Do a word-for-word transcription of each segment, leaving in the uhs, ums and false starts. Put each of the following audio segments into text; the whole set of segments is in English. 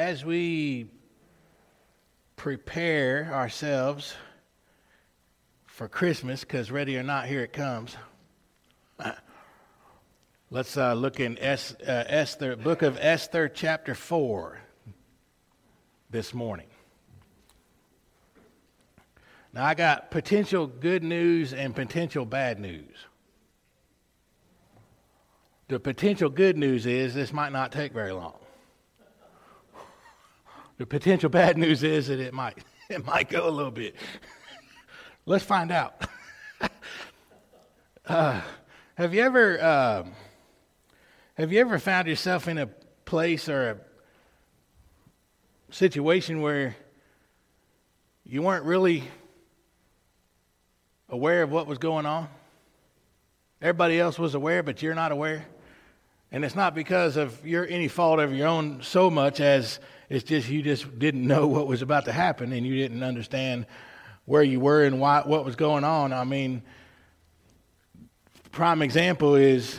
as we prepare ourselves for Christmas, because ready or not, here it comes. Let's uh, look in Es- uh, Esther, book of Esther, chapter four, this morning. Now, I got potential good news and potential bad news. The potential good news is this might not take very long. The potential bad news is that it might it might go a little bit. Let's find out. uh, have you ever uh, have you ever found yourself in a place or a situation where you weren't really aware of what was going on? Everybody else was aware, but you're not aware. And it's not because of your any fault of your own so much as it's just you just didn't know what was about to happen and you didn't understand where you were and why what was going on. I mean, prime example is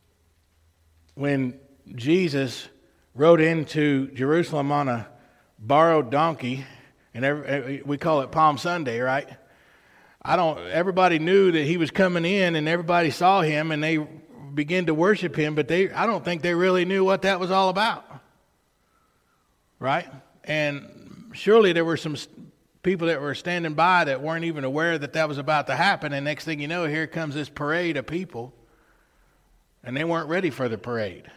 when Jesus rode into Jerusalem on a borrowed donkey, and every, we call it Palm Sunday, right? I don't. Everybody knew that he was coming in, and everybody saw him, and they began to worship him. But they, I don't think they really knew what that was all about, right? And surely there were some people that were standing by that weren't even aware that that was about to happen. And next thing you know, here comes this parade of people, and they weren't ready for the parade.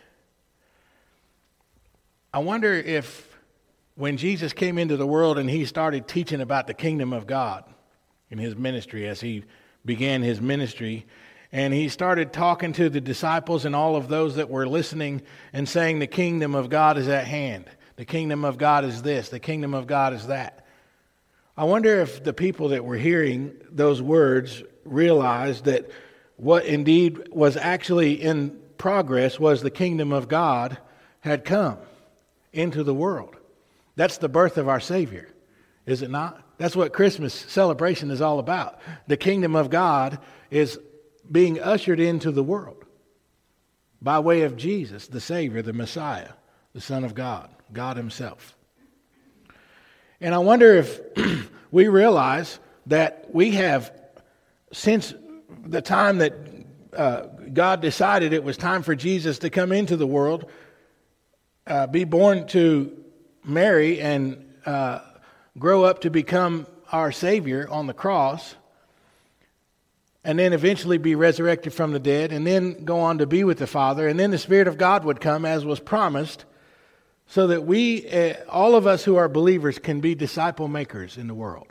I wonder if when Jesus came into the world and he started teaching about the kingdom of God in his ministry, as he began his ministry, and he started talking to the disciples and all of those that were listening and saying the kingdom of God is at hand. The kingdom of God is this. The kingdom of God is that. I wonder if the people that were hearing those words realized that what indeed was actually in progress was the kingdom of God had come into the world. That's the birth of our Savior, is it not? That's what Christmas celebration is all about. The kingdom of God is being ushered into the world by way of Jesus, the Savior, the Messiah, the Son of God, God himself. And I wonder if we realize that we have, since the time that uh, God decided it was time for Jesus to come into the world, uh, be born to Mary and uh, grow up to become our Savior on the cross, and then eventually be resurrected from the dead, and then go on to be with the Father, and then the Spirit of God would come as was promised, so that we, uh, all of us who are believers, can be disciple makers in the world.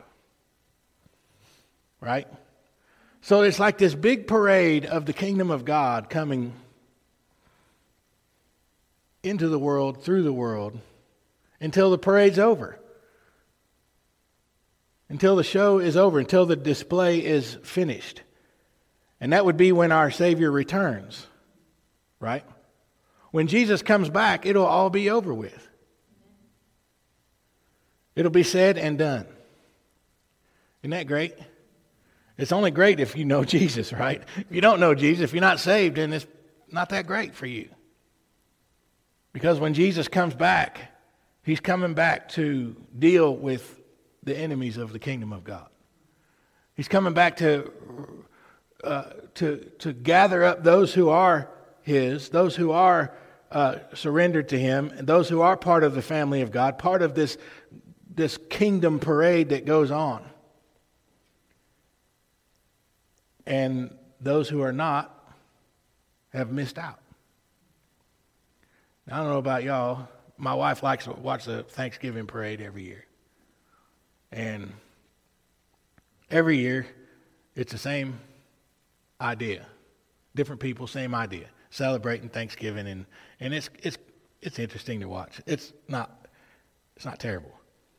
Right? So it's like this big parade of the kingdom of God coming into the world, through the world, until the parade's over. Until the show is over, until the display is finished. And that would be when our Savior returns, right? When Jesus comes back, it'll all be over with. It'll be said and done. Isn't that great? It's only great if you know Jesus, right? If you don't know Jesus, if you're not saved, then it's not that great for you. Because when Jesus comes back, he's coming back to deal with the enemies of the kingdom of God. He's coming back to uh, to to gather up those who are his, those who are uh, surrendered to him, and those who are part of the family of God, part of this this kingdom parade that goes on. And those who are not have missed out. Now, I don't know about y'all. My wife likes to watch the Thanksgiving parade every year. And every year, it's the same idea. Different people, same idea. Celebrating Thanksgiving, and, and it's it's it's interesting to watch. It's not it's not terrible.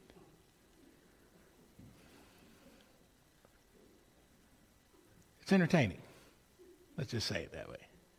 It's entertaining. Let's just say it that way.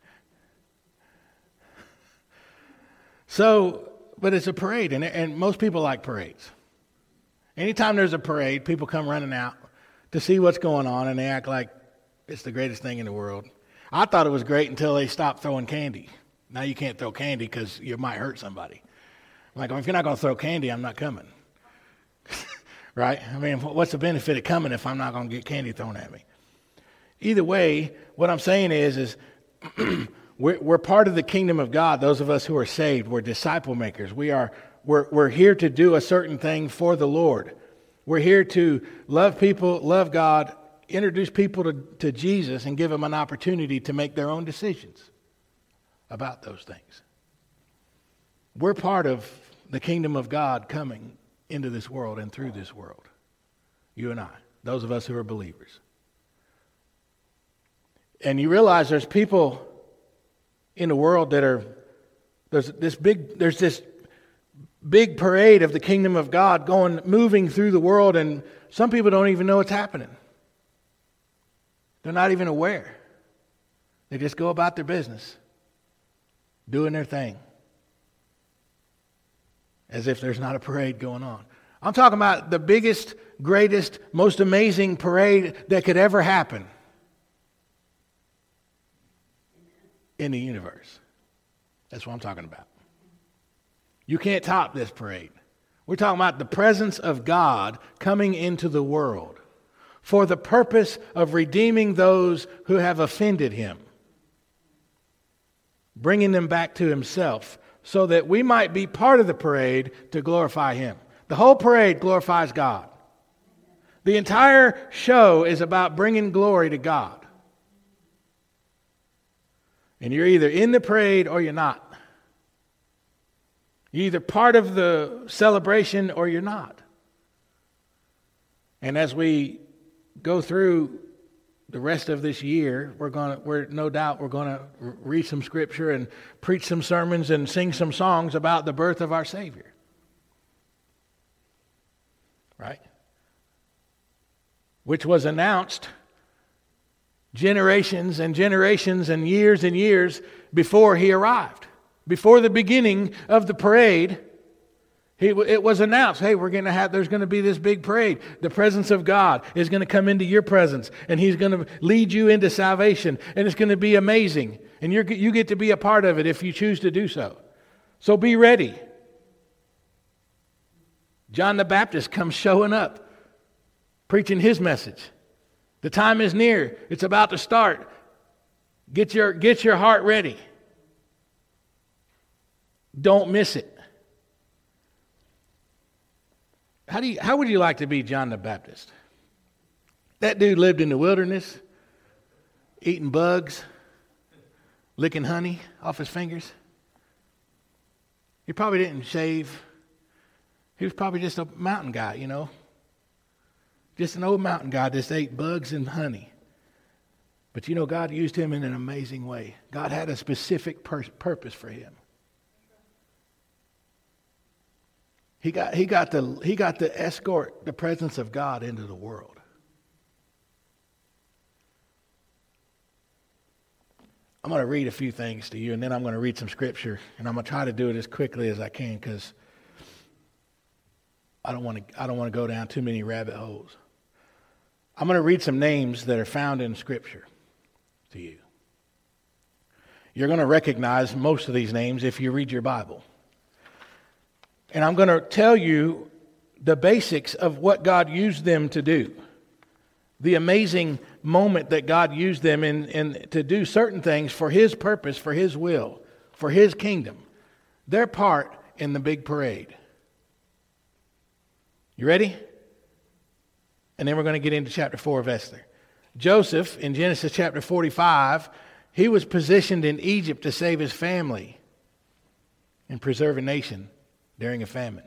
So, but it's a parade, and and most people like parades. Anytime there's a parade, people come running out to see what's going on, and they act like it's the greatest thing in the world. I thought it was great until they stopped throwing candy. Now you can't throw candy because you might hurt somebody. I'm like, well, if you're not going to throw candy, I'm not coming. Right? I mean, what's the benefit of coming if I'm not going to get candy thrown at me? Either way, what I'm saying is, is we're, we're part of the kingdom of God. Those of us who are saved, we're disciple makers. We are, we're, we're here to do a certain thing for the Lord. We're here to love people, love God, introduce people to, to Jesus, and give them an opportunity to make their own decisions about those things. We're part of the kingdom of God coming into this world and through this world. You and I, those of us who are believers. And you realize there's people in the world that are, there's this big, there's this big parade of the kingdom of God going, moving through the world, and some people don't even know what's happening. They're not even aware. They just go about their business, doing their thing, as if there's not a parade going on. I'm talking about the biggest, greatest, most amazing parade that could ever happen in the universe. That's what I'm talking about. You can't top this parade. We're talking about the presence of God coming into the world for the purpose of redeeming those who have offended him, bringing them back to himself so that we might be part of the parade to glorify him. The whole parade glorifies God. The entire show is about bringing glory to God. And you're either in the parade or you're not. You're either part of the celebration or you're not. And as we go through the rest of this year, we're going to, we're no doubt we're going to read some scripture and preach some sermons and sing some songs about the birth of our Savior. Right? Which was announced generations and generations and years and years before he arrived. Before the beginning of the parade, he, it was announced, hey, we're going to have, there's going to be this big parade. The presence of God is going to come into your presence, and he's going to lead you into salvation, and it's going to be amazing. And you're, you get to be a part of it if you choose to do so. So be ready. John the Baptist comes showing up, preaching his message. The time is near. It's about to start. Get your, get your heart ready. Don't miss it. How do you, how would you like to be John the Baptist? That dude lived in the wilderness, eating bugs, licking honey off his fingers. He probably didn't shave. He was probably just a mountain guy, you know. Just an old mountain guy that just ate bugs and honey. But you know, God used him in an amazing way. God had a specific pur- purpose for him. He got, he got to, he got to escort the presence of God into the world. I'm going to read a few things to you, and then I'm going to read some scripture, and I'm going to try to do it as quickly as I can because I don't want to, I don't want to go down too many rabbit holes. I'm going to read some names that are found in Scripture to you. You're going to recognize most of these names if you read your Bible. And I'm going to tell you the basics of what God used them to do. The amazing moment that God used them in, in to do certain things for his purpose, for his will, for his kingdom. Their part in the big parade. You ready? And then we're going to get into chapter four of Esther. Joseph, in Genesis chapter forty-five, he was positioned in Egypt to save his family and preserve a nation during a famine.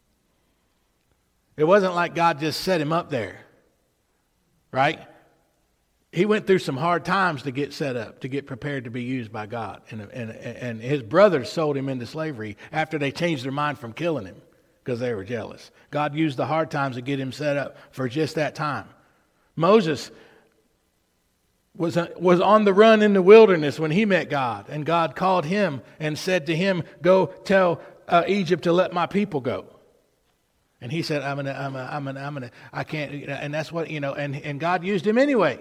It wasn't like God just set him up there, right? He went through some hard times to get set up, to get prepared to be used by God. And, and, and his brothers sold him into slavery after they changed their mind from killing him because they were jealous. God used the hard times to get him set up for just that time. Moses was, was on the run in the wilderness when he met God, and God called him and said to him, go tell uh, Egypt to let my people go. And he said, I'm gonna, I'm gonna, I'm gonna, I'm gonna, I can't, and that's what, you know, and, and God used him anyway.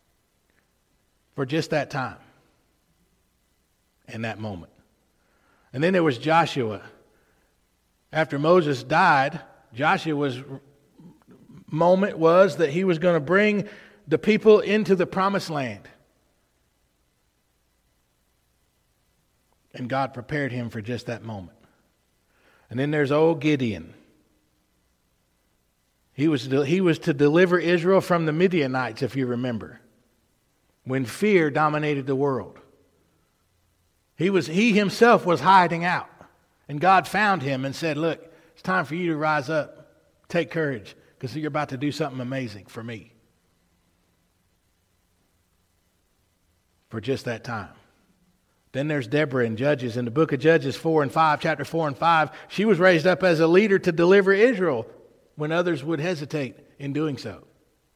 For just that time. And that moment. And then there was Joshua. After Moses died, Joshua's moment was that he was going to bring the people into the promised land. And God prepared him for just that moment. And then there's old Gideon. He was, he was to deliver Israel from the Midianites, if you remember, when fear dominated the world. He was, he himself was hiding out. And God found him and said, look, it's time for you to rise up. Take courage, because you're about to do something amazing for me. For just that time. Then there's Deborah in Judges. In the book of Judges four and five, chapter four and five, she was raised up as a leader to deliver Israel when others would hesitate in doing so.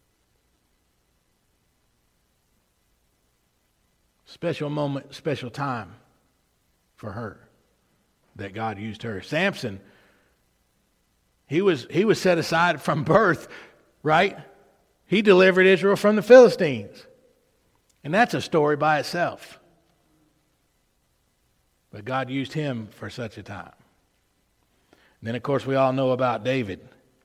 Special moment, special time for her that God used her. Samson, he was, he was set aside from birth, right? He delivered Israel from the Philistines. And that's a story by itself. But God used him for such a time. And then, of course, we all know about David.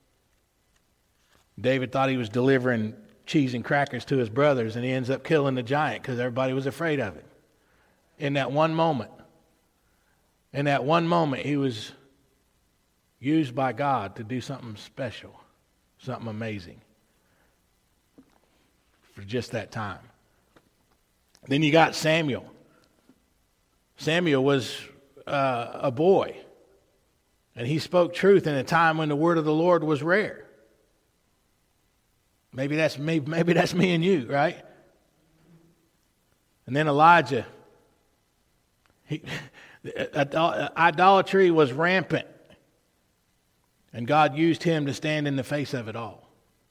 David thought he was delivering cheese and crackers to his brothers, and he ends up killing the giant because everybody was afraid of him. In that one moment, in that one moment, he was used by God to do something special, something amazing for just that time. Then you got Samuel. Samuel was uh, a boy, and he spoke truth in a time when the word of the Lord was rare. Maybe that's me, maybe that's me and you, right? And then Elijah. He, idolatry was rampant, and God used him to stand in the face of it all.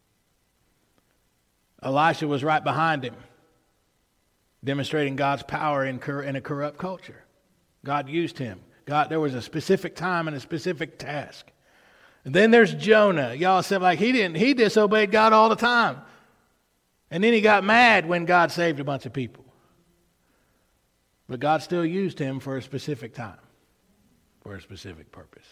Elisha was right behind him, demonstrating God's power in, cor- in a corrupt culture. God used him. God, there was a specific time and a specific task. And then there's Jonah. Y'all said like he didn't. He disobeyed God all the time, and then he got mad when God saved a bunch of people. But God still used him for a specific time, for a specific purpose.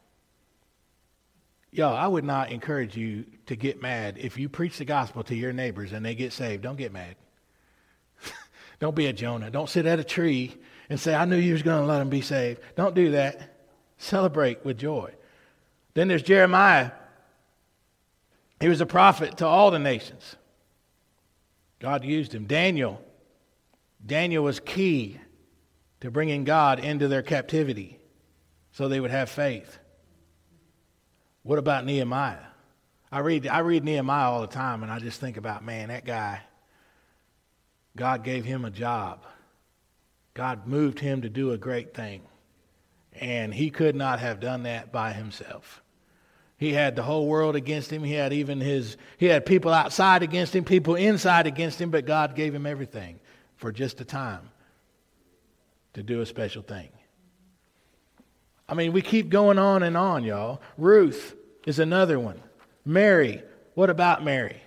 Y'all, I would not encourage you to get mad if you preach the gospel to your neighbors and they get saved. Don't get mad. Don't be a Jonah. Don't sit at a tree and say, I knew you was going to let them be saved. Don't do that. Celebrate with joy. Then there's Jeremiah. He was a prophet to all the nations. God used him. Daniel. Daniel was key to bringing God into their captivity so they would have faith. What about Nehemiah? I read, I read Nehemiah all the time, and I just think about, man, that guy, God gave him a job. God moved him to do a great thing. And he could not have done that by himself. He had the whole world against him. He had even his, he had people outside against him, people inside against him, but God gave him everything for just a time to do a special thing. I mean, we keep going on and on, y'all. Ruth is another one. Mary, what about Mary?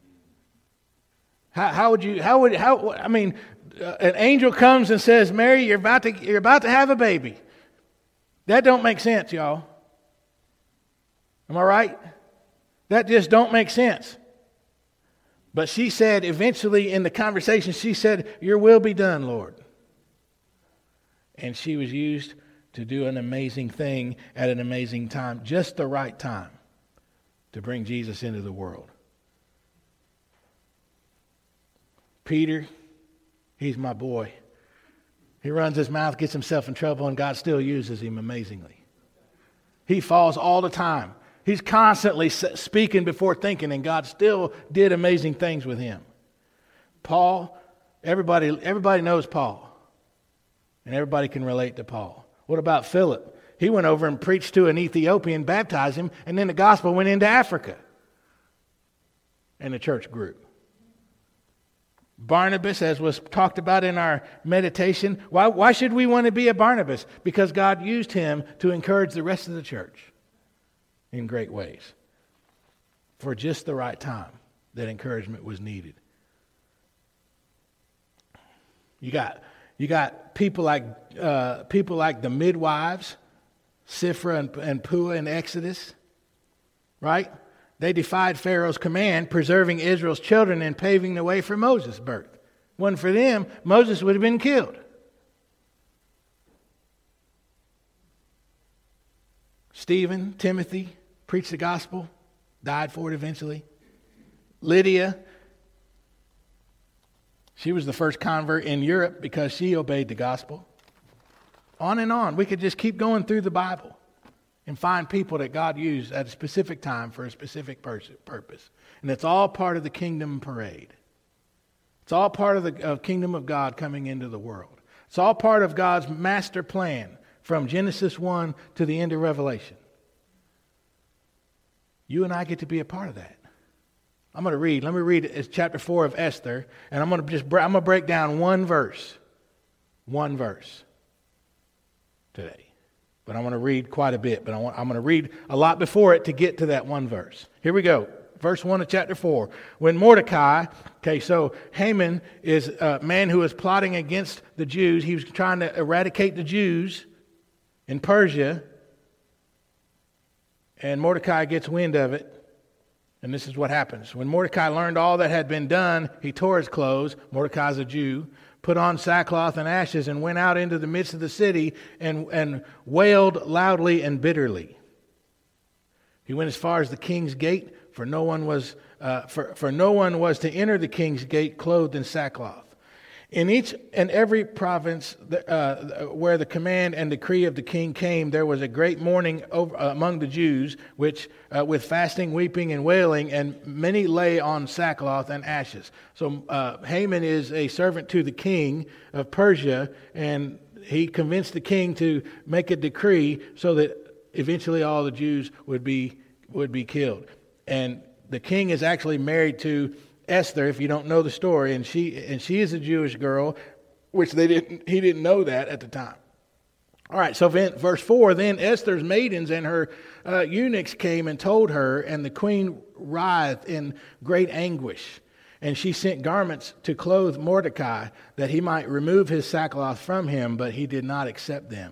How, how would you, how would, how, I mean, uh, an angel comes and says, Mary, you're about to, you're about to have a baby. That don't make sense, y'all. Am I right? That just don't make sense. But she said, eventually in the conversation, she said, your will be done, Lord. And she was used to do an amazing thing at an amazing time, just the right time to bring Jesus into the world. Peter, he's my boy. He runs his mouth, gets himself in trouble, and God still uses him amazingly. He falls all the time. He's constantly speaking before thinking, and God still did amazing things with him. Paul, everybody, everybody knows Paul, and everybody can relate to Paul. What about Philip? He went over and preached to an Ethiopian, baptized him, and then the gospel went into Africa, and the church grew. Barnabas, as was talked about in our meditation, why, why should we want to be a Barnabas? Because God used him to encourage the rest of the church in great ways for just the right time that encouragement was needed. You got, You got people like uh, people like the midwives, Sifra and, and Puah in Exodus, right? They defied Pharaoh's command, preserving Israel's children and paving the way for Moses' birth. Wasn't for them, Moses would have been killed. Stephen, Timothy, preached the gospel, died for it eventually. Lydia, she was the first convert in Europe because she obeyed the gospel. On and on. We could just keep going through the Bible and find people that God used at a specific time for a specific pers- purpose. And it's all part of the kingdom parade. It's all part of the of kingdom of God coming into the world. It's all part of God's master plan from Genesis one to the end of Revelation. You and I get to be a part of that. I'm going to read. Let me read it's chapter four of Esther, and I'm going to just I'm going to break down one verse, one verse today. But I want to read quite a bit. But I want, I'm going to read a lot before it to get to that one verse. Here we go. Verse one of chapter four. When Mordecai, okay, so Haman is a man who is plotting against the Jews. He was trying to eradicate the Jews in Persia. And Mordecai gets wind of it. And this is what happens. When Mordecai learned all that had been done, he tore his clothes. Mordecai's a Jew. Put on sackcloth and ashes and went out into the midst of the city and, and wailed loudly and bitterly. He went as far as the king's gate, for no one was uh, for, for no one was to enter the king's gate clothed in sackcloth. In each and every province uh, where the command and decree of the king came, there was a great mourning over, uh, among the Jews, which uh, with fasting, weeping, and wailing, and many lay on sackcloth and ashes. So uh, Haman is a servant to the king of Persia, and he convinced the king to make a decree so that eventually all the Jews would be would be killed. And the king is actually married to Esther, if you don't know the story, and she and she is a Jewish girl, which they didn't he didn't know that at the time. All right, so verse four, then Esther's maidens and her uh, eunuchs came and told her, and the queen writhed in great anguish. And she sent garments to clothe Mordecai, that he might remove his sackcloth from him, but he did not accept them.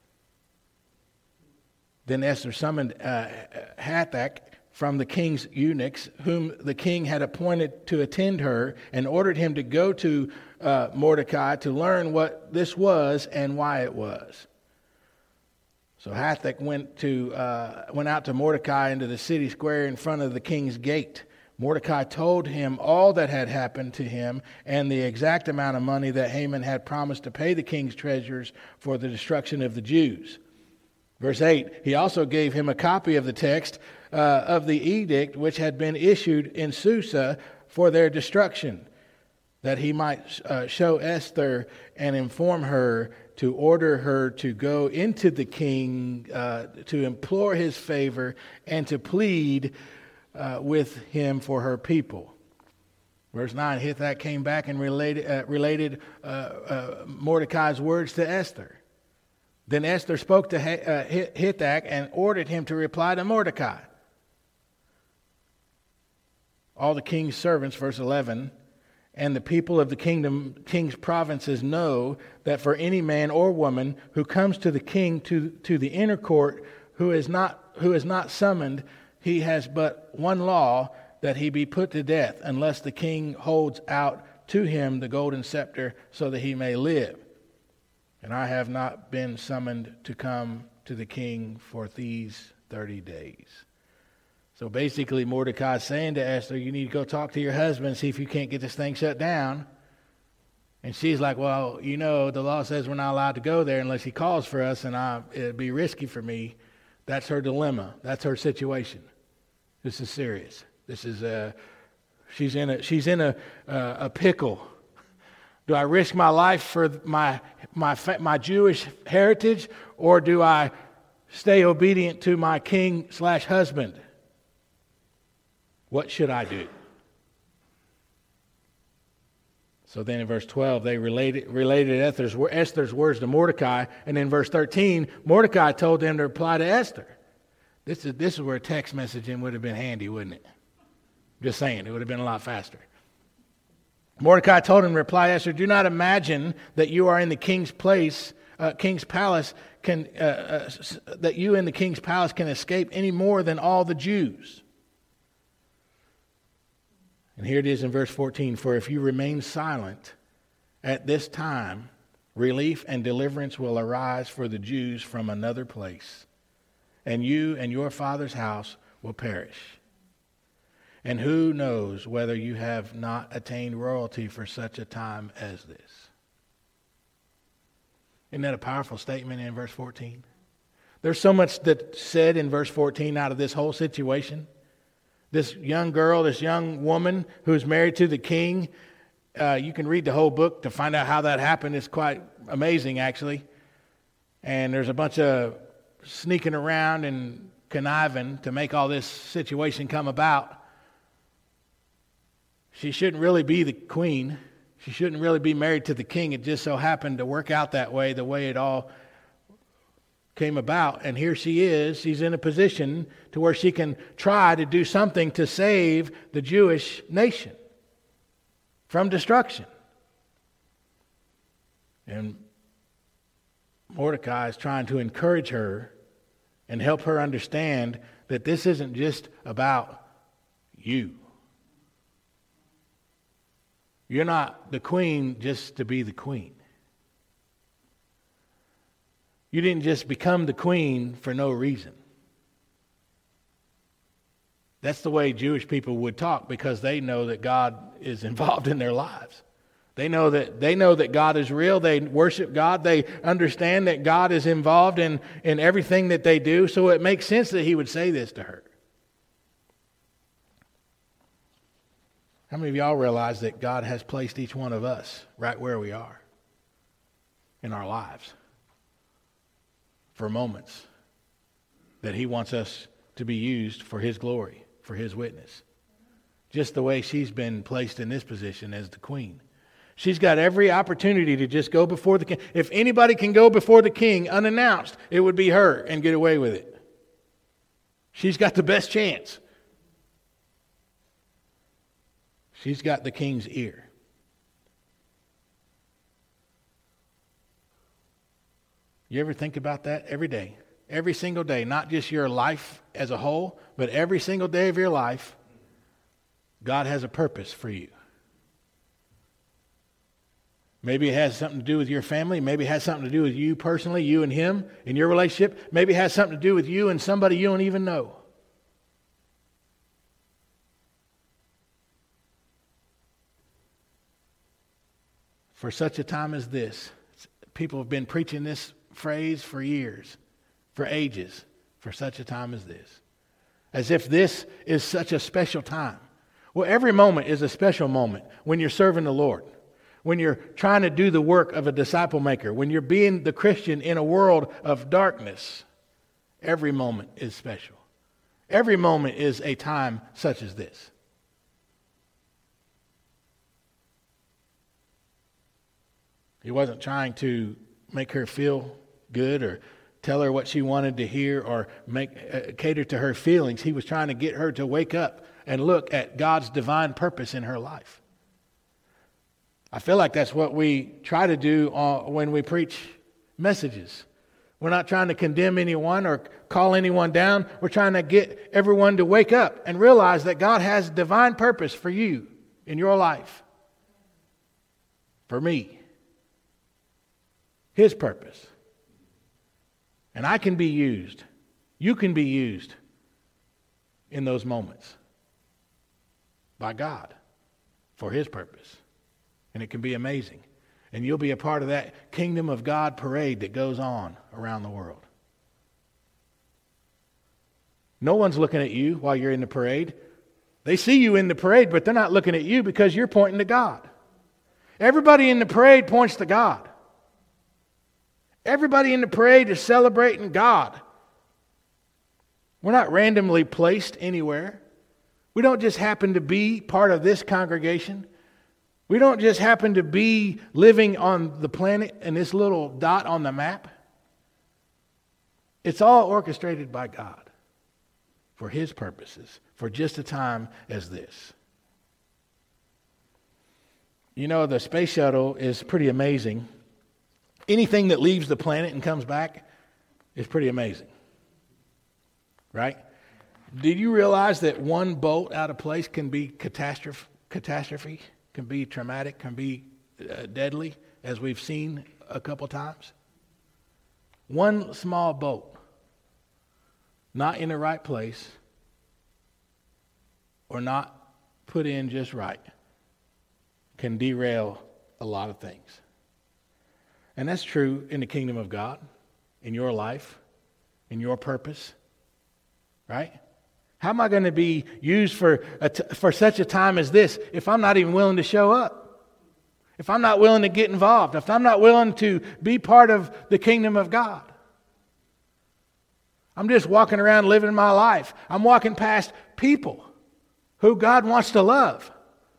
Then Esther summoned uh, Hathach from the king's eunuchs, whom the king had appointed to attend her, and ordered him to go to uh, Mordecai to learn what this was and why it was. So Hathach went to uh, went out to Mordecai into the city square in front of the king's gate. Mordecai told him all that had happened to him and the exact amount of money that Haman had promised to pay the king's treasurers for the destruction of the Jews. Verse eight, he also gave him a copy of the text uh, of the edict which had been issued in Susa for their destruction, that he might uh, show Esther and inform her to order her to go into the king, uh, to implore his favor and to plead uh, with him for her people. Verse nine, Hathach came back and related, uh, related uh, uh, Mordecai's words to Esther. Then Esther spoke to Hathach and ordered him to reply to Mordecai. All the king's servants, verse eleven, and the people of the kingdom, king's provinces know that for any man or woman who comes to the king to, to the inner court who is not who is not summoned, he has but one law, that he be put to death, unless the king holds out to him the golden scepter so that he may live. And I have not been summoned to come to the king for these thirty days. So basically Mordecai is saying to Esther, you need to go talk to your husband and see if you can't get this thing shut down. And she's like, well, you know, the law says we're not allowed to go there unless he calls for us, and I, it'd be risky for me. That's her dilemma. That's her situation. This is serious. This is a, she's in a, she's in a, uh, a pickle. Do I risk my life for my my my Jewish heritage, or do I stay obedient to my king slash husband? What should I do? So then in verse twelve, they related, related Esther's, Esther's words to Mordecai. And in verse thirteen, Mordecai told them to reply to Esther. This is, this is where text messaging would have been handy, wouldn't it? Just saying, it would have been a lot faster. Mordecai told him in reply, Esther, do not imagine that you are in the king's place, uh, king's palace, can uh, uh, that you in the king's palace can escape any more than all the Jews. And here it is in verse fourteen, for if you remain silent at this time, relief and deliverance will arise for the Jews from another place, and you and your father's house will perish. And who knows whether you have not attained royalty for such a time as this? Isn't that a powerful statement in verse fourteen? There's so much that's said in verse fourteen out of this whole situation. This young girl, this young woman who's married to the king, uh, you can read the whole book to find out how that happened. It's quite amazing, actually. And there's a bunch of sneaking around and conniving to make all this situation come about. She shouldn't really be the queen. She shouldn't really be married to the king. It just so happened to work out that way, the way it all came about. And here she is. She's in a position to where she can try to do something to save the Jewish nation from destruction. And Mordecai is trying to encourage her and help her understand that this isn't just about you. You're not the queen just to be the queen. You didn't just become the queen for no reason. That's the way Jewish people would talk, because they know that God is involved in their lives. They know that they know that God is real. They worship God. They understand that God is involved in, in everything that they do. So it makes sense that he would say this to her. How many of y'all realize that God has placed each one of us right where we are in our lives for moments that he wants us to be used for his glory, for his witness? Just the way she's been placed in this position as the queen. She's got every opportunity to just go before the king. If anybody can go before the king unannounced, it would be her and get away with it. She's got the best chance. She's got the king's ear. You ever think about that every day? Every single day, not just your life as a whole, but every single day of your life, God has a purpose for you. Maybe it has something to do with your family. Maybe it has something to do with you personally, you and him, in your relationship. Maybe it has something to do with you and somebody you don't even know. For such a time as this, people have been preaching this phrase for years, for ages, for such a time as this. As if this is such a special time. Well, every moment is a special moment when you're serving the Lord, when you're trying to do the work of a disciple maker, when you're being the Christian in a world of darkness. Every moment is special. Every moment is a time such as this. He wasn't trying to make her feel good or tell her what she wanted to hear or make uh, cater to her feelings. He was trying to get her to wake up and look at God's divine purpose in her life. I feel like that's what we try to do uh, when we preach messages. We're not trying to condemn anyone or call anyone down. We're trying to get everyone to wake up and realize that God has divine purpose for you in your life. For me. His purpose. And I can be used. You can be used in those moments by God for his purpose. And it can be amazing. And you'll be a part of that kingdom of God parade that goes on around the world. No one's looking at you while you're in the parade. They see you in the parade, but they're not looking at you because you're pointing to God. Everybody in the parade points to God. Everybody in the parade is celebrating God. We're not randomly placed anywhere. We don't just happen to be part of this congregation. We don't just happen to be living on the planet in this little dot on the map. It's all orchestrated by God for his purposes, for just a time as this. You know, the space shuttle is pretty amazing. Anything that leaves the planet and comes back is pretty amazing. Right? Did you realize that one bolt out of place can be catastrophe, catastrophe can be traumatic, can be uh, deadly, as we've seen a couple times? One small bolt, not in the right place, or not put in just right, can derail a lot of things. And that's true in the kingdom of God, in your life, in your purpose, right? How am I going to be used for a t- for such a time as this if I'm not even willing to show up? If I'm not willing to get involved? If I'm not willing to be part of the kingdom of God? I'm just walking around living my life. I'm walking past people who God wants to love,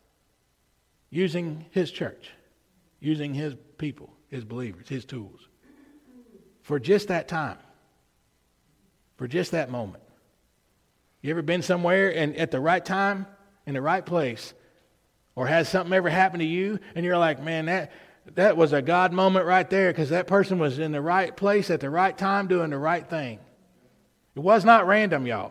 using His church, using His people, His believers, His tools, for just that time, for just that moment. You ever been somewhere and at the right time, in the right place, or has something ever happened to you, and you're like, man, that that was a God moment right there, because that person was in the right place at the right time doing the right thing. It was not random, y'all.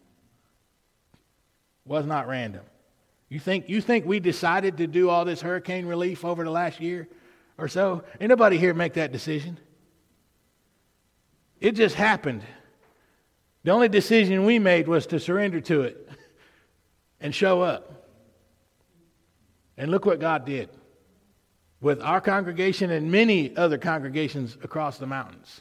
Was not random. You think you think we decided to do all this hurricane relief over the last year or so? Ain't nobody here make that decision. It just happened. The only decision we made was to surrender to it and show up. And look what God did with our congregation and many other congregations across the mountains.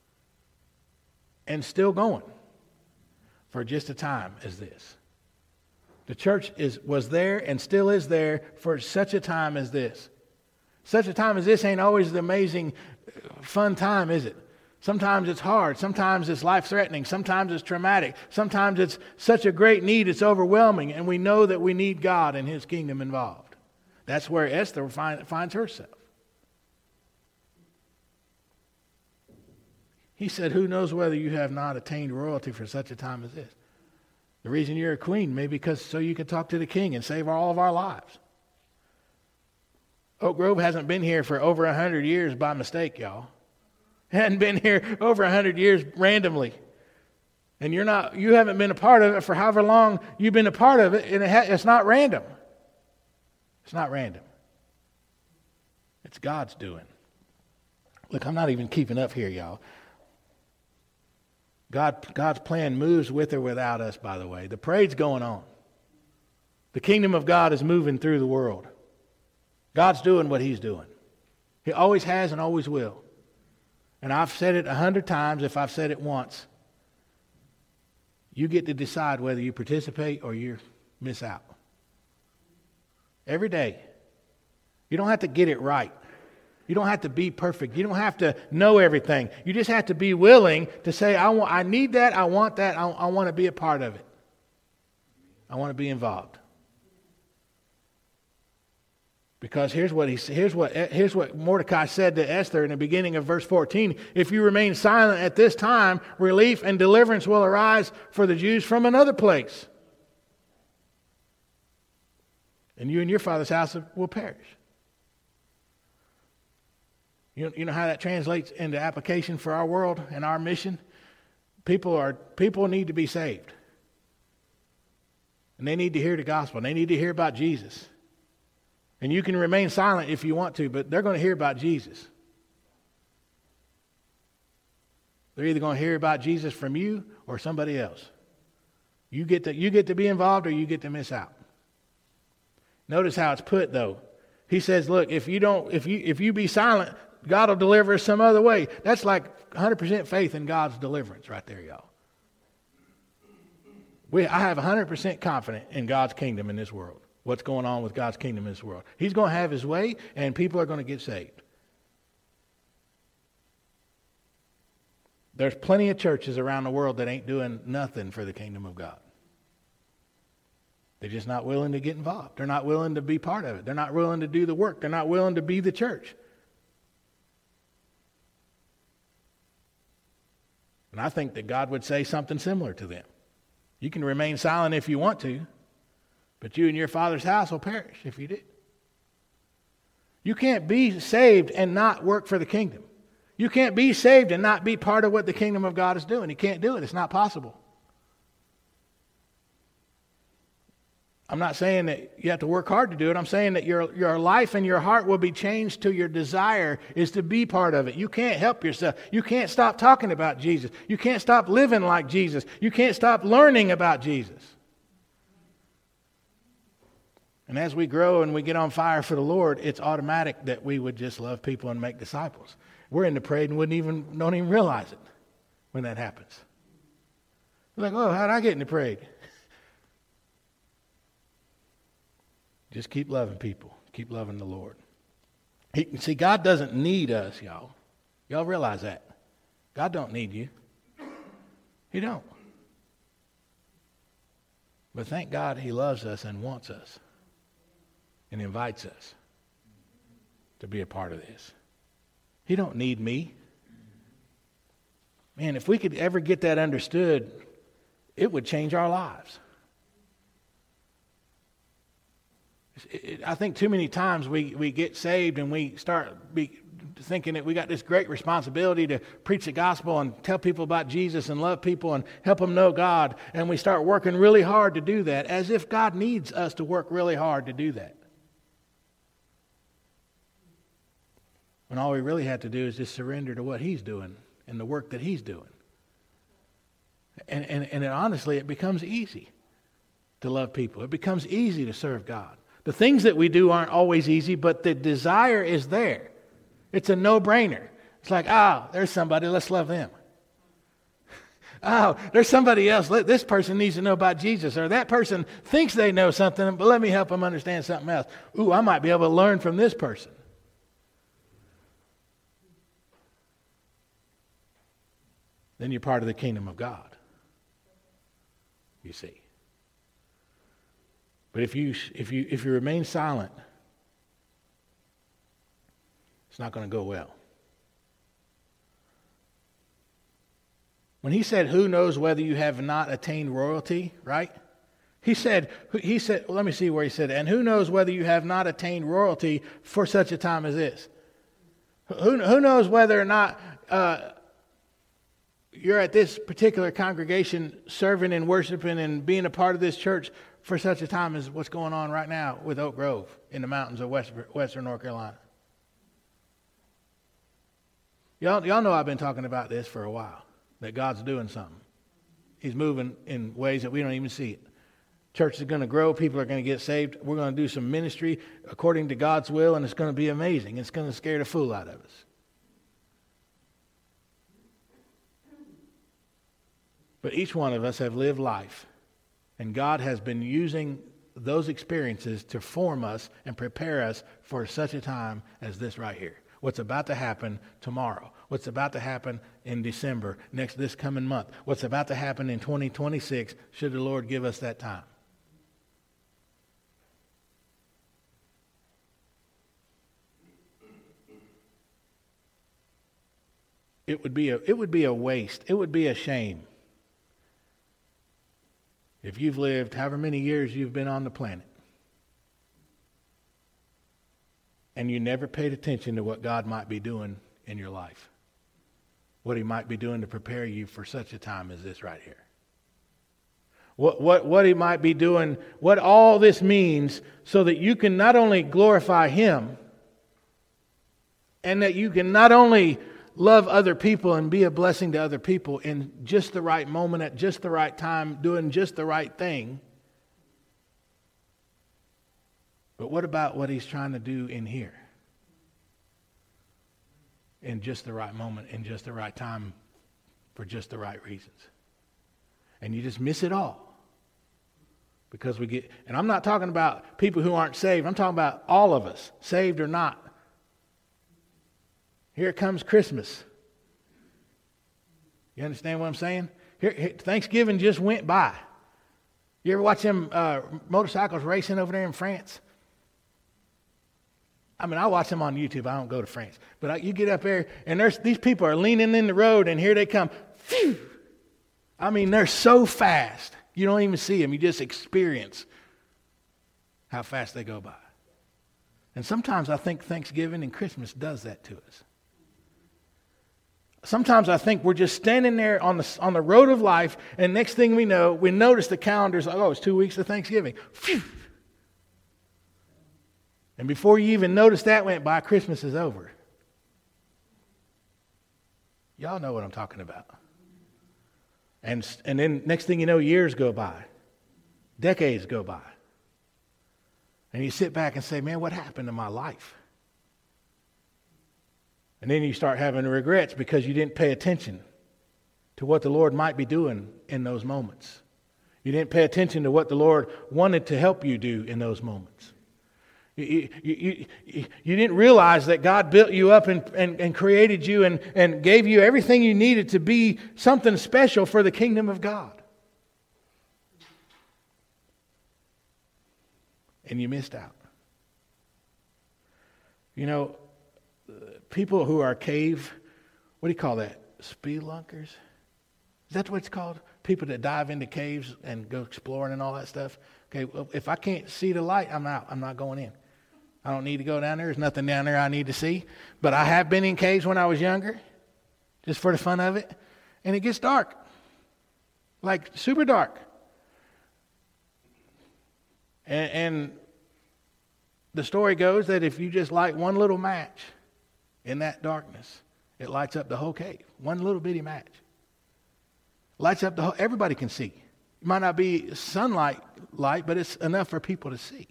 And still going for just a time as this. The church is was there and still is there for such a time as this. Such a time as this ain't always the amazing, fun time, is it? Sometimes it's hard. Sometimes it's life-threatening. Sometimes it's traumatic. Sometimes it's such a great need, it's overwhelming. And we know that we need God and His kingdom involved. That's where Esther find, finds herself. He said, who knows whether you have not attained royalty for such a time as this? The reason you're a queen may be because so you can talk to the king and save all of our lives. Oak Grove hasn't been here for over a hundred years by mistake, y'all. It hadn't been here over a hundred years randomly. And you're not, you haven't been a part of it for however long you've been a part of it, and it ha- it's not random. It's not random. It's God's doing. Look, I'm not even keeping up here, y'all. God, God's plan moves with or without us, by the way. The parade's going on. The kingdom of God is moving through the world. God's doing what He's doing. He always has and always will. And I've said it a hundred times if I've said it once. You get to decide whether you participate or you miss out. Every day. You don't have to get it right. You don't have to be perfect. You don't have to know everything. You just have to be willing to say, I want, I need that, I want that, I, I want to be a part of it. I want to be involved. Because here's what he here's what here's what Mordecai said to Esther in the beginning of verse fourteen. If you remain silent at this time, relief and deliverance will arise for the Jews from another place. And you and your father's house will perish. You, you know how that translates into application for our world and our mission? People are people need to be saved. And they need to hear the gospel. And they need to hear about Jesus. And you can remain silent if you want to, but they're going to hear about Jesus. They're either going to hear about Jesus from you or somebody else. You get to, you get to be involved or you get to miss out. Notice how it's put, though. He says, look, if you don't, if you if you be silent, God will deliver us some other way. That's like one hundred percent faith in God's deliverance right there, y'all. We, I have one hundred percent confidence in God's kingdom in this world. What's going on with God's kingdom in this world. He's going to have His way, and people are going to get saved. There's plenty of churches around the world that ain't doing nothing for the kingdom of God. They're just not willing to get involved. They're not willing to be part of it. They're not willing to do the work. They're not willing to be the church. And I think that God would say something similar to them. You can remain silent if you want to, but you and your father's house will perish if you did. You can't be saved and not work for the kingdom. You can't be saved and not be part of what the kingdom of God is doing. You can't do it. It's not possible. I'm not saying that you have to work hard to do it. I'm saying that your, your life and your heart will be changed to your desire is to be part of it. You can't help yourself. You can't stop talking about Jesus. You can't stop living like Jesus. You can't stop learning about Jesus. And as we grow and we get on fire for the Lord, it's automatic that we would just love people and make disciples. We're in the parade and wouldn't even, don't even realize it when that happens. We're like, oh, how'd I get in the parade? Just keep loving people. Keep loving the Lord. He, see, God doesn't need us, y'all. Y'all realize that. God don't need you. He don't. But thank God He loves us and wants us and invites us to be a part of this. He don't need me. Man, if we could ever get that understood, it would change our lives. I think too many times we, we get saved and we start be thinking that we got this great responsibility to preach the gospel and tell people about Jesus and love people and help them know God. And we start working really hard to do that, as if God needs us to work really hard to do that. When all we really have to do is just surrender to what He's doing and the work that He's doing. And, and, and it, honestly, it becomes easy to love people. It becomes easy to serve God. The things that we do aren't always easy, but the desire is there. It's a no-brainer. It's like, oh, there's somebody, let's love them. Oh, there's somebody else, let, this person needs to know about Jesus. Or that person thinks they know something, but let me help them understand something else. Ooh, I might be able to learn from this person. Then you're part of the kingdom of God. You see. But if you if you if you remain silent, it's not going to go well. When He said, "Who knows whether you have not attained royalty?" Right? He said, he said, well, let me see where he said, "And who knows whether you have not attained royalty for such a time as this?" Who who knows whether or not uh, you're at this particular congregation serving and worshiping and being a part of this church for such a time as what's going on right now with Oak Grove in the mountains of West, Western North Carolina. Y'all, y'all know I've been talking about this for a while, that God's doing something. He's moving in ways that we don't even see it. Church is going to grow. People are going to get saved. We're going to do some ministry according to God's will, and it's going to be amazing. It's going to scare the fool out of us. But each one of us have lived life, and God has been using those experiences to form us and prepare us for such a time as this right here. What's about to happen tomorrow. What's about to happen in December, next this coming month. What's about to happen in twenty twenty-six, should the Lord give us that time. It would be a, it would be a waste. It would be a shame if you've lived however many years you've been on the planet and you never paid attention to what God might be doing in your life, what He might be doing to prepare you for such a time as this right here. What, what, what He might be doing, what all this means, so that you can not only glorify Him, and that you can not only love other people and be a blessing to other people in just the right moment, at just the right time, doing just the right thing. But what about what He's trying to do in here? In just the right moment, in just the right time, for just the right reasons. And you just miss it all. Because we get, and I'm not talking about people who aren't saved. I'm talking about all of us, saved or not. Here comes Christmas. You understand what I'm saying? Here, here, Thanksgiving just went by. You ever watch them uh, motorcycles racing over there in France? I mean, I watch them on YouTube. I don't go to France. But I, you get up there, and there's these people are leaning in the road, and here they come. Phew! I mean, they're so fast. You don't even see them. You just experience how fast they go by. And sometimes I think Thanksgiving and Christmas does that to us. Sometimes I think we're just standing there on the on the road of life, and next thing we know, we notice the calendar's like, oh, it's two weeks of Thanksgiving. Phew. And before you even notice that went by, Christmas is over. Y'all know what I'm talking about. And, and then next thing you know, years go by. Decades go by. And you sit back and say, man, what happened to my life? And then you start having regrets because you didn't pay attention to what the Lord might be doing in those moments. You didn't pay attention to what the Lord wanted to help you do in those moments. You, you, you, you didn't realize that God built you up and, and, and created you and, and gave you everything you needed to be something special for the kingdom of God. And you missed out. You know, people who are cave, what do you call that? Spelunkers? Is that what it's called? People that dive into caves and go exploring and all that stuff. Okay, well, if I can't see the light, I'm out. I'm not going in. I don't need to go down there. There's nothing down there I need to see. But I have been in caves when I was younger, just for the fun of it. And it gets dark. Like super dark. And, and the story goes that if you just light one little match in that darkness, it lights up the whole cave. One little bitty match. Lights up the whole, everybody can see. It might not be sunlight light, but it's enough for people to see.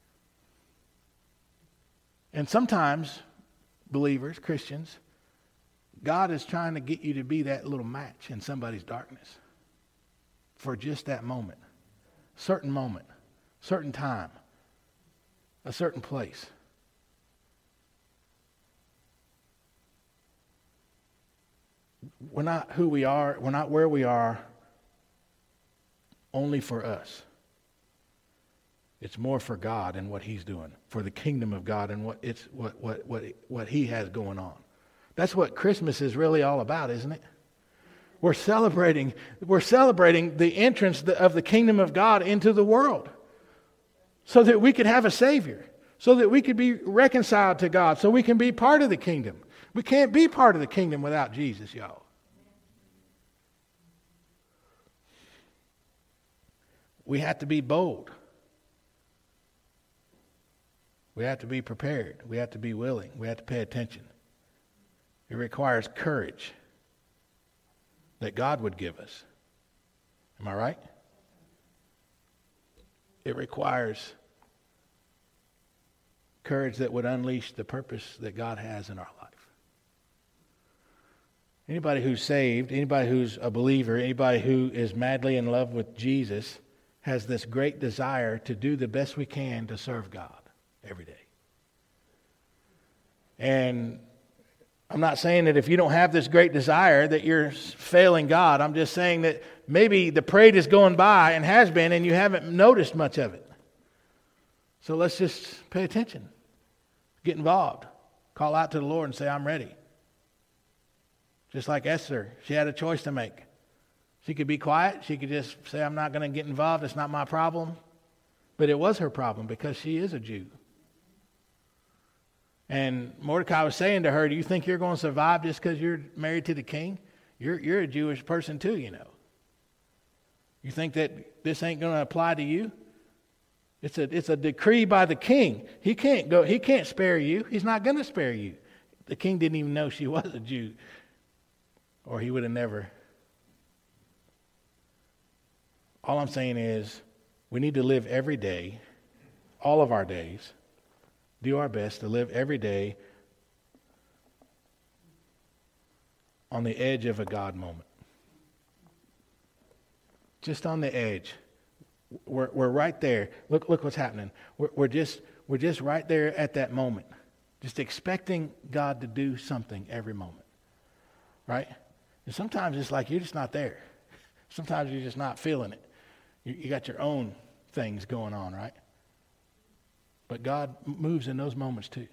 And sometimes, believers, Christians, God is trying to get you to be that little match in somebody's darkness for just that moment, certain moment, certain time, a certain place. We're not who we are, we're not where we are only for us. It's more for God and what He's doing, for the kingdom of God and what it's what what what what He has going on. That's what Christmas is really all about, isn't it? We're celebrating we're celebrating the entrance of the kingdom of God into the world, so that we could have a Savior, so that we could be reconciled to God, so we can be part of the kingdom. We can't be part of the kingdom without Jesus, y'all. We have to be bold. We have to be prepared. We have to be willing. We have to pay attention. It requires courage that God would give us. Am I right? It requires courage that would unleash the purpose that God has in our life. Anybody who's saved, anybody who's a believer, anybody who is madly in love with Jesus has this great desire to do the best we can to serve God every day. And I'm not saying that if you don't have this great desire that you're failing God. I'm just saying that maybe the parade is going by and has been and you haven't noticed much of it. So let's just pay attention. Get involved. Call out to the Lord and say, I'm ready. Just like Esther, she had a choice to make. She could be quiet. She could just say, I'm not going to get involved. It's not my problem. But it was her problem because she is a Jew. And Mordecai was saying to her, do you think you're going to survive just because you're married to the king? You're, you're a Jewish person too, you know. You think that this ain't going to apply to you? It's a, it's a decree by the king. He can't go. He can't spare you. He's not going to spare you. The king didn't even know she was a Jew, or he would have never. All I'm saying is we need to live every day, all of our days, do our best to live every day on the edge of a God moment. Just on the edge. We're, we're right there. Look, look what's happening. We're, we're just, we're just right there at that moment. Just expecting God to do something every moment. Right? And sometimes it's like you're just not there. Sometimes you're just not feeling it. You, you got your own things going on, right? But God moves in those moments too.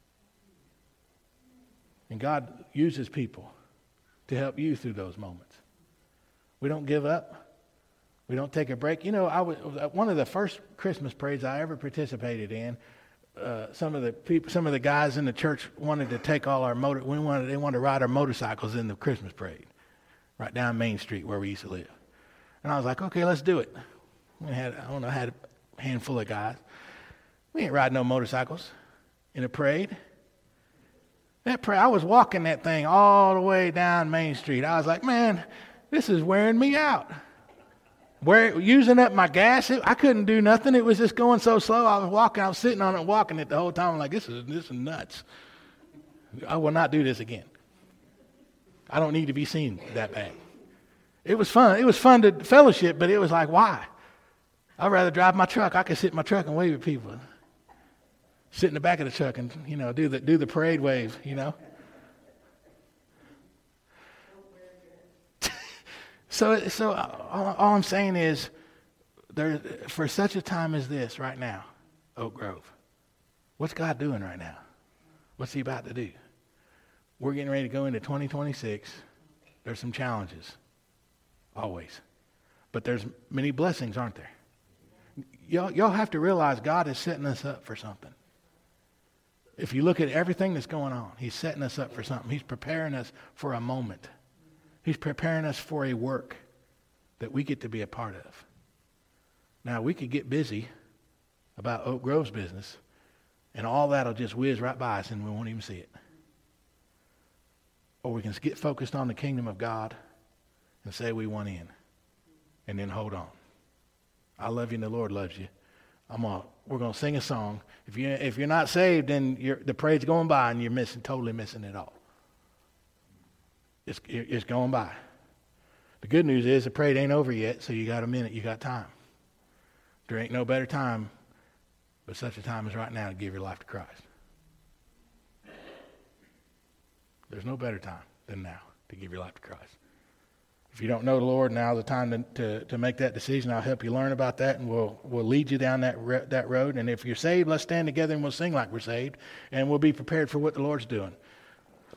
And God uses people to help you through those moments. We don't give up. We don't take a break. You know, I was, one of the first Christmas parades I ever participated in, uh, some of the people, some of the guys in the church wanted to take all our motor. We wanted they wanted to ride our motorcycles in the Christmas parade, right down Main Street where we used to live. And I was like, okay, let's do it. We had I don't know, had a handful of guys. We ain't riding no motorcycles in a parade. That parade, I was walking that thing all the way down Main Street. I was like, man, this is wearing me out. Where using up my gas, it, I couldn't do nothing. It was just going so slow. I was walking, I was sitting on it, walking it the whole time. I'm like, this is this is nuts. I will not do this again. I don't need to be seen that bad. It was fun. It was fun to fellowship, but it was like, why? I'd rather drive my truck. I could sit in my truck and wave at people. Sit in the back of the truck and, you know, do the do the parade wave, you know. So, so all, all I'm saying is, there for such a time as this right now, Oak Grove, what's God doing right now? What's He about to do? We're getting ready to go into twenty twenty-six. There's some challenges, always, but there's many blessings, aren't there? Y'all, y'all have to realize God is setting us up for something. If you look at everything that's going on, He's setting us up for something. He's preparing us for a moment. He's preparing us for a work that we get to be a part of. Now, we could get busy about Oak Grove's business, and all that will just whiz right by us, and we won't even see it. Or we can get focused on the kingdom of God and say we want in, and then hold on. I love you, and the Lord loves you. I'm gonna, we're going to sing a song. If, you, if you're not saved, then you're, the parade's going by, and you're missing, totally missing it all. It's, it's going by. The good news is the parade ain't over yet, so you got a minute, you got time. There ain't no better time but such a time as right now to give your life to Christ. There's no better time than now to give your life to Christ. If you don't know the Lord, now's the time to, to, to make that decision. I'll help you learn about that, and we'll we'll lead you down that re- that road. And if you're saved, let's stand together and we'll sing like we're saved, and we'll be prepared for what the Lord's doing.